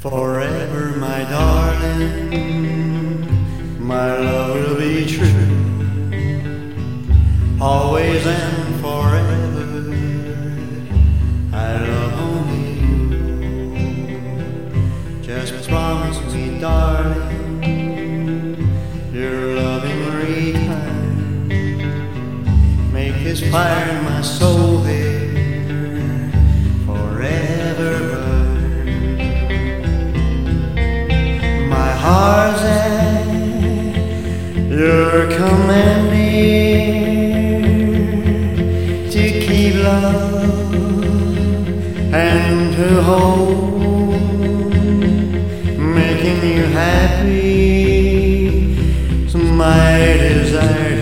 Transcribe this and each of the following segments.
Forever, my darling, my love will be true, always and forever. I love only you. Just promise me, darling, your loving return. Make this fire in my soul there forever burn. My heart's at your commanding to keep love and to hold, making you happy. So my desire,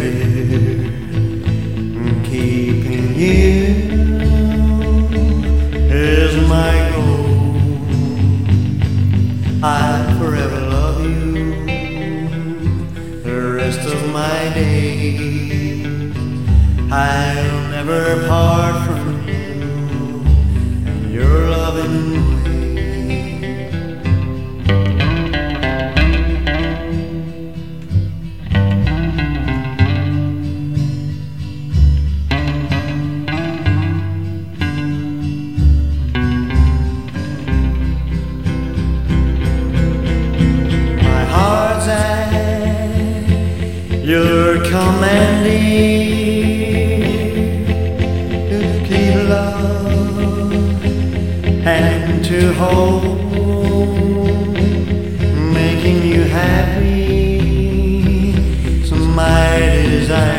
keeping you is my goal. I forever love you the rest of my days. I'll never part from you and your loving you're commanding to keep love and to hold, making you happy. So my desire